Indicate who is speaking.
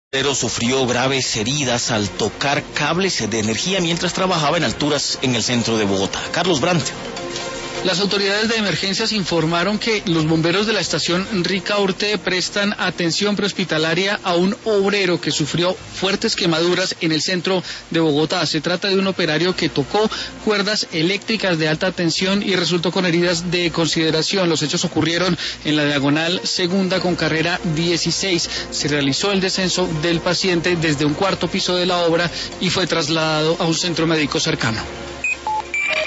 Speaker 1: Pero sufrió graves heridas al tocar cables de energía mientras trabajaba en alturas en el centro de Bogotá. Carlos Brandt.
Speaker 2: Las autoridades de emergencias informaron que los bomberos de la estación Ricaurte prestan atención prehospitalaria a un obrero que sufrió fuertes quemaduras en el centro de Bogotá. Se trata de un operario que tocó cuerdas eléctricas de alta tensión y resultó con heridas de consideración. Los hechos ocurrieron en la diagonal segunda con carrera 16. Se realizó el descenso del paciente desde un cuarto piso de la obra y fue trasladado a un centro médico cercano.